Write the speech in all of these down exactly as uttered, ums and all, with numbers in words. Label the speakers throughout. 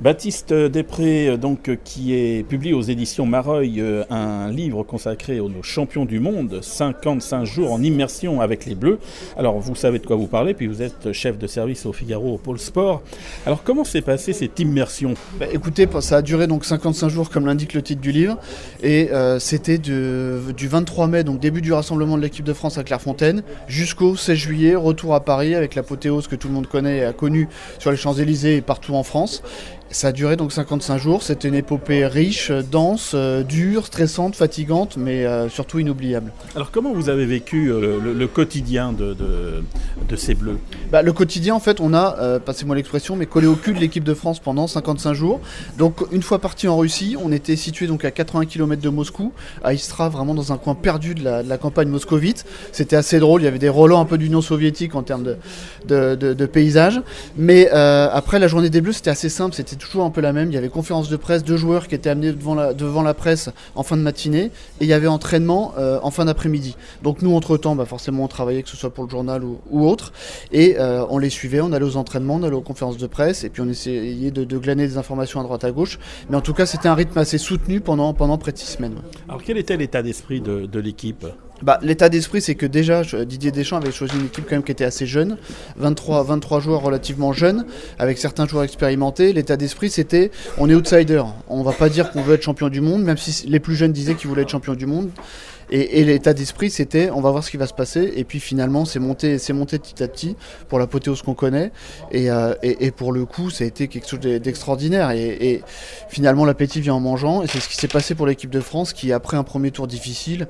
Speaker 1: Baptiste Després, donc, qui est publié aux éditions Mareuil, euh, un livre consacré aux champions du monde, cinquante-cinq jours en immersion avec les Bleus. Alors, vous savez de quoi vous parlez, puis vous êtes chef de service au Figaro, au pôle sport. Alors, comment s'est passée cette immersion ?
Speaker 2: Bah, écoutez, ça a duré donc cinquante-cinq jours, comme l'indique le titre du livre, et euh, c'était de, du vingt-trois mai, donc début du rassemblement de l'équipe de France à Clairefontaine, jusqu'au seize juillet, retour à Paris avec l'apothéose que tout le monde connaît et a connue sur les Champs-Élysées et partout en France. Ça a duré donc cinquante-cinq jours, c'était une épopée riche, dense, euh, dure, stressante, fatigante, mais euh, surtout inoubliable.
Speaker 1: Alors comment vous avez vécu euh, le, le quotidien de, de, de ces Bleus ?
Speaker 2: Bah, le quotidien, en fait, on a, euh, passez-moi l'expression, mais collé au cul de l'équipe de France pendant cinquante-cinq jours. Donc une fois parti en Russie, on était situé donc à quatre-vingts kilomètres de Moscou, à Istra, vraiment dans un coin perdu de la, de la campagne moscovite. C'était assez drôle, il y avait des relents un peu d'Union soviétique en termes de, de, de, de paysage. Mais euh, après, la journée des Bleus, c'était assez simple, c'était toujours un peu la même. Il y avait conférence de presse, deux joueurs qui étaient amenés devant la, devant la presse en fin de matinée, et il y avait entraînement euh, en fin d'après-midi. Donc nous, entre-temps, bah forcément, on travaillait, que ce soit pour le journal ou, ou autre, et euh, on les suivait, on allait aux entraînements, on allait aux conférences de presse, et puis on essayait de, de glaner des informations à droite à gauche. Mais en tout cas, c'était un rythme assez soutenu pendant, pendant près de six semaines.
Speaker 1: Alors quel était l'état d'esprit de, de l'équipe ?
Speaker 2: Bah, l'état d'esprit, c'est que déjà, Didier Deschamps avait choisi une équipe quand même qui était assez jeune, vingt-trois, vingt-trois joueurs relativement jeunes, avec certains joueurs expérimentés. L'état d'esprit, c'était, on est outsider. On va pas dire qu'on veut être champion du monde, même si les plus jeunes disaient qu'ils voulaient être champion du monde. Et, et l'état d'esprit, c'était, on va voir ce qui va se passer. Et puis finalement, c'est monté, c'est monté petit à petit pour l'apothéose qu'on connaît. Et, euh, et, et pour le coup, ça a été quelque chose d'extraordinaire. Et, et finalement, l'appétit vient en mangeant. Et c'est ce qui s'est passé pour l'équipe de France, qui après un premier tour difficile,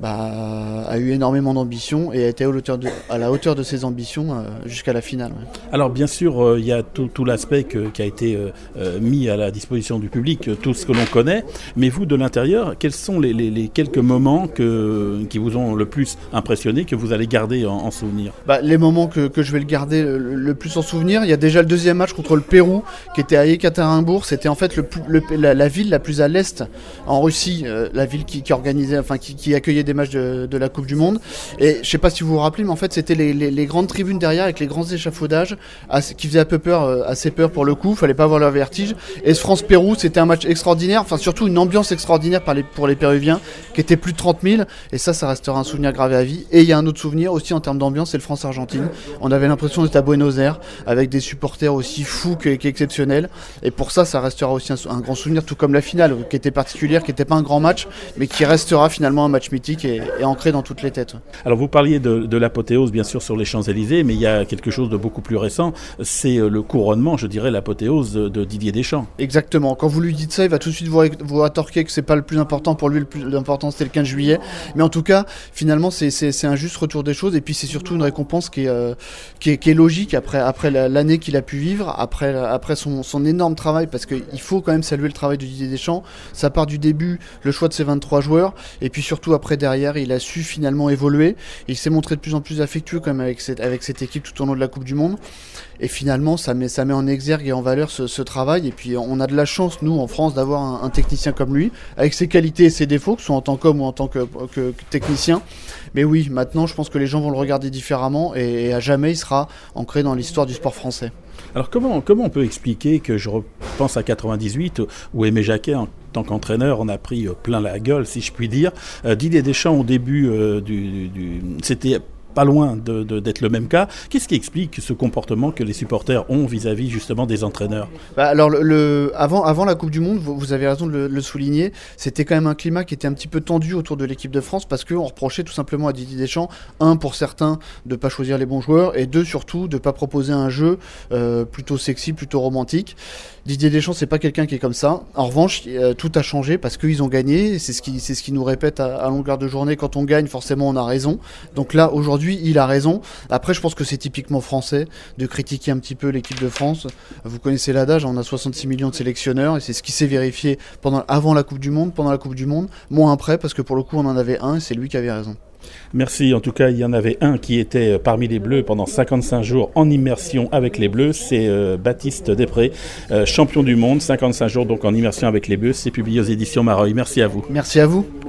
Speaker 2: bah, a eu énormément d'ambition et a été à la hauteur de, à la hauteur de ses ambitions euh, jusqu'à la finale. Ouais.
Speaker 1: Alors bien sûr, il euh, y a tout, tout l'aspect que, qui a été euh, mis à la disposition du public, tout ce que l'on connaît. Mais vous, de l'intérieur, quels sont les, les, les quelques moments que, qui vous ont le plus impressionné, que vous allez garder en, en souvenir ?
Speaker 2: Bah, les moments que, que je vais le garder le, le plus en souvenir, il y a déjà le deuxième match contre le Pérou, qui était à Ekaterinbourg. C'était en fait le, le, la, la ville la plus à l'est en Russie, euh, la ville qui, qui organisait, enfin qui, qui accueillait des matchs de, de la Coupe du Monde. Et je ne sais pas si vous vous rappelez, mais en fait c'était les, les, les grandes tribunes derrière avec les grands échafaudages assez, qui faisaient un peu peur, euh, assez peur pour le coup. Il ne fallait pas avoir le vertige. Et ce France-Pérou, c'était un match extraordinaire, enfin surtout une ambiance extraordinaire par les, pour les Péruviens, qui était plus de trente mille. Et ça, ça restera un souvenir gravé à vie. Et il y a un autre souvenir aussi en termes d'ambiance, c'est le France-Argentine. On avait l'impression d'être à Buenos Aires avec des supporters aussi fous qu'exceptionnels. Et pour ça, ça restera aussi un, un grand souvenir, tout comme la finale, qui était particulière, qui n'était pas un grand match, mais qui restera finalement un match mythique et, et ancré dans toutes les têtes.
Speaker 1: Alors vous parliez de, de l'apothéose, bien sûr, sur les Champs-Élysées, mais il y a quelque chose de beaucoup plus récent, c'est le couronnement, je dirais, l'apothéose de, de Didier Deschamps.
Speaker 2: Exactement. Quand vous lui dites ça, il va tout de suite vous, vous rétorquer que c'est pas le plus important pour lui. Le plus important, c'était le quinze juillet. Mais en tout cas, finalement, c'est, c'est, c'est un juste retour des choses. Et puis, c'est surtout une récompense qui est, euh, qui est, qui est logique après, après l'année qu'il a pu vivre, après, après son, son énorme travail, parce qu'il faut quand même saluer le travail de Didier Deschamps. Ça part du début, le choix de ses vingt-trois joueurs, et puis surtout après, derrière, il a su finalement évoluer. Il s'est montré de plus en plus affectueux quand même avec cette, avec cette équipe tout au long de la Coupe du Monde. Et finalement, ça met, ça met en exergue et en valeur ce, ce travail. Et puis, on a de la chance, nous, en France, d'avoir un, un technicien comme lui, avec ses qualités et ses défauts, que ce soit en tant qu'homme ou en tant que, que, que technicien. Mais oui, maintenant, je pense que les gens vont le regarder différemment et, et à jamais, il sera ancré dans l'histoire du sport français.
Speaker 1: Alors, comment, comment on peut expliquer que je repense à quatre-vingt-dix-huit, où Aimé Jacquet, en tant qu'entraîneur, on a pris plein la gueule, si je puis dire. Euh, Didier Deschamps, au début, euh, du, du, c'était pas loin de, de, d'être le même cas. Qu'est-ce qui explique ce comportement que les supporters ont vis-à-vis justement des entraîneurs ?
Speaker 2: Bah alors le, le, avant, avant la Coupe du Monde, vous, vous avez raison de le, le souligner, c'était quand même un climat qui était un petit peu tendu autour de l'équipe de France parce qu'on reprochait tout simplement à Didier Deschamps, un, pour certains, de ne pas choisir les bons joueurs et deux, surtout, de ne pas proposer un jeu euh, plutôt sexy, plutôt romantique. Didier Deschamps, c'est pas quelqu'un qui est comme ça. En revanche, euh, tout a changé parce qu'ils ont gagné. C'est ce qui, c'est ce qui nous répète à, à longueur de journée. Quand on gagne, forcément, on a raison. Donc là, aujourd'hui, il a raison. Après, je pense que c'est typiquement français de critiquer un petit peu l'équipe de France. Vous connaissez l'adage, on a soixante-six millions de sélectionneurs et c'est ce qui s'est vérifié pendant, avant la Coupe du Monde, pendant la Coupe du Monde, moins après parce que pour le coup, on en avait un et c'est lui qui avait raison.
Speaker 1: Merci. En tout cas, il y en avait un qui était parmi les Bleus pendant cinquante-cinq jours en immersion avec les Bleus. C'est euh, Baptiste Després, euh, champion du monde, cinquante-cinq jours donc en immersion avec les Bleus. C'est publié aux éditions Mareuil. Merci à vous.
Speaker 2: Merci à vous.